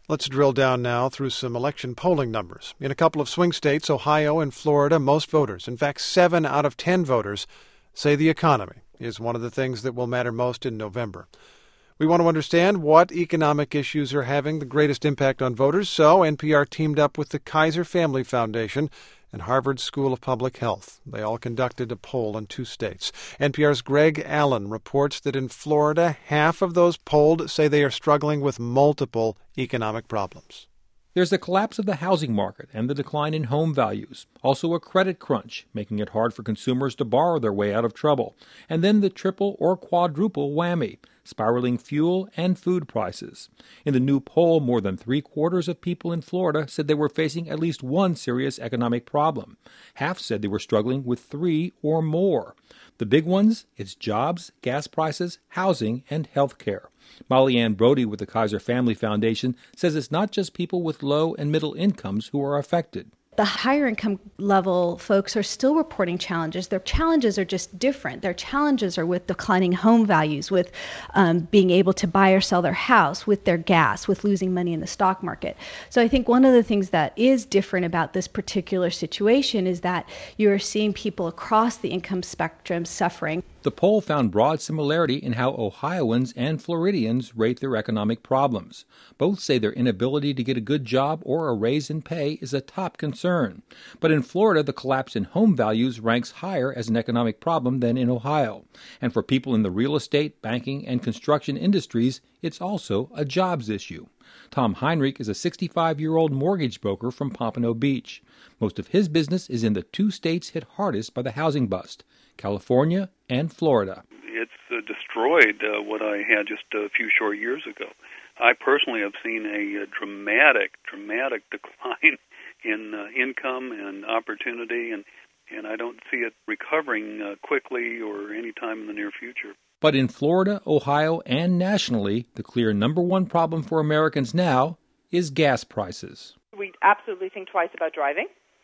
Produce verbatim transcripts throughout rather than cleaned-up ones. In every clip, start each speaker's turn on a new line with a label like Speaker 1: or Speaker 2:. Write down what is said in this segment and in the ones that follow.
Speaker 1: Let's drill down now through some election polling numbers. In a couple of swing states, Ohio and Florida, most voters, in fact seven out of ten voters, say the economy is one of the things that will matter most in November. We want to understand what economic issues are having the greatest impact on voters, so N P R teamed up with the Kaiser Family Foundation and Harvard School of Public Health. They all conducted a poll in two states. N P R's Greg Allen reports that in Florida, half of those polled say they are struggling with multiple economic problems.
Speaker 2: There's the collapse of the housing market and the decline in home values. Also a credit crunch, making it hard for consumers to borrow their way out of trouble. And then the triple or quadruple whammy, spiraling fuel and food prices. In the new poll, more than three-quarters of people in Florida said they were facing at least one serious economic problem. Half said they were struggling with three or more. The big ones, it's jobs, gas prices, housing, and health care. Molly Ann Brody with the Kaiser Family Foundation says it's not just people with low and middle incomes who are affected.
Speaker 3: The higher income level folks are still reporting challenges. Their challenges are just different. Their challenges are with declining home values, with um, being able to buy or sell their house, with their gas, with losing money in the stock market. So I think one of the things that is different about this particular situation is that you're seeing people across the income spectrum suffering.
Speaker 2: The poll found broad similarity in how Ohioans and Floridians rate their economic problems. Both say their inability to get a good job or a raise in pay is a top concern. But in Florida, the collapse in home values ranks higher as an economic problem than in Ohio. And for people in the real estate, banking, and construction industries, it's also a jobs issue. Tom Heinrich is a sixty-five-year-old mortgage broker from Pompano Beach. Most of his business is in the two states hit hardest by the housing bust, California and Florida.
Speaker 4: It's uh, destroyed uh, what I had just a few short years ago. I personally have seen a, a dramatic, dramatic decline in uh, income and opportunity, and, and I don't see it recovering uh, quickly or any time in the near future.
Speaker 2: But in Florida, Ohio, and nationally, the clear number one problem for Americans now is gas prices.
Speaker 5: We absolutely think twice about driving.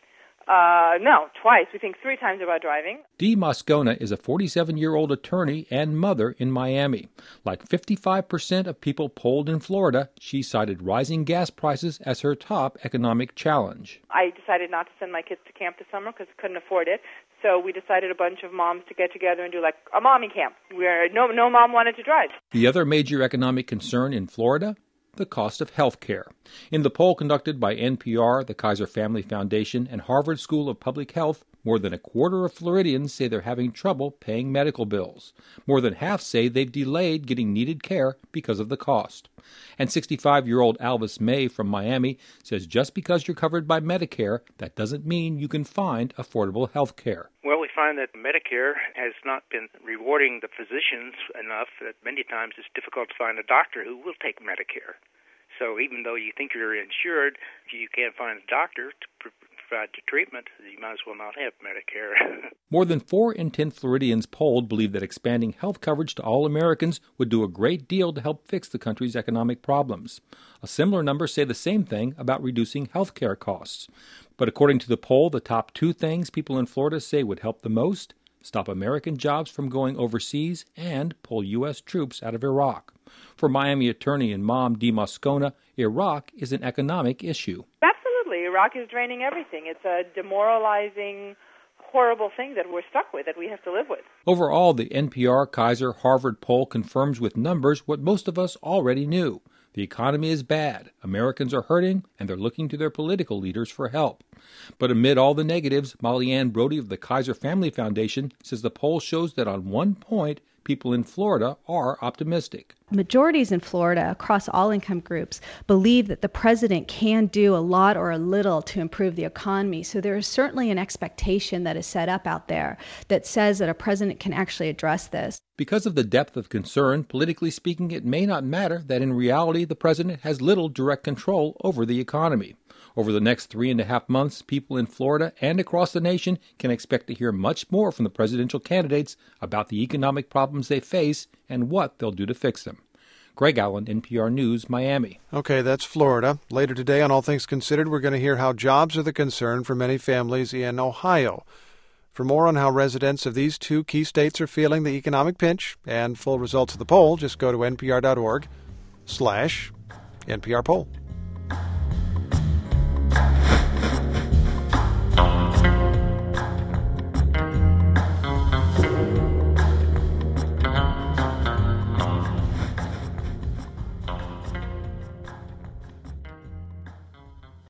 Speaker 5: Uh, no, twice. We think three times about driving.
Speaker 2: Dee Moscona is a forty-seven-year-old attorney and mother in Miami. Like fifty-five percent of people polled in Florida, she cited rising gas prices as her top economic challenge.
Speaker 5: I decided not to send my kids to camp this summer because I couldn't afford it. So we decided a bunch of moms to get together and do like a mommy camp where no, no mom wanted to drive.
Speaker 2: The other major economic concern in Florida? The cost of health care. In the poll conducted by N P R, the Kaiser Family Foundation, and Harvard School of Public Health, more than a quarter of Floridians say they're having trouble paying medical bills. More than half say they've delayed getting needed care because of the cost. And sixty-five-year-old Alvis May from Miami says just because you're covered by Medicare, that doesn't mean you can find affordable health care.
Speaker 6: Well, we find that Medicare has not been rewarding the physicians enough that many times it's difficult to find a doctor who will take Medicare. So even though you think you're insured, if you can't find a doctor to provide the treatment, you might as well not have Medicare.
Speaker 2: More than four in ten Floridians polled believe that expanding health coverage to all Americans would do a great deal to help fix the country's economic problems. A similar number say the same thing about reducing health care costs. But according to the poll, the top two things people in Florida say would help the most: stop American jobs from going overseas and pull U S troops out of Iraq. For Miami attorney and mom Dee Moscona, Iraq is an economic issue.
Speaker 5: Absolutely. Iraq is draining everything. It's a demoralizing, horrible thing that we're stuck with, that we have to live with.
Speaker 2: Overall, the N P R Kaiser Harvard poll confirms with numbers what most of us already knew. The economy is bad, Americans are hurting, and they're looking to their political leaders for help. But amid all the negatives, Molly Ann Brody of the Kaiser Family Foundation says the poll shows that on one point, people in Florida are optimistic.
Speaker 3: Majorities in Florida across all income groups believe that the president can do a lot or a little to improve the economy. So there is certainly an expectation that is set up out there that says that a president can actually address this.
Speaker 2: Because of the depth of concern, politically speaking, it may not matter that in reality the president has little direct control over the economy. Over the next three and a half months, people in Florida and across the nation can expect to hear much more from the presidential candidates about the economic problems they face and what they'll do to fix them. Greg Allen, N P R News, Miami.
Speaker 1: Okay, that's Florida. Later today on All Things Considered, we're going to hear how jobs are the concern for many families in Ohio. For more on how residents of these two key states are feeling the economic pinch and full results of the poll, just go to npr.org slash NPR poll.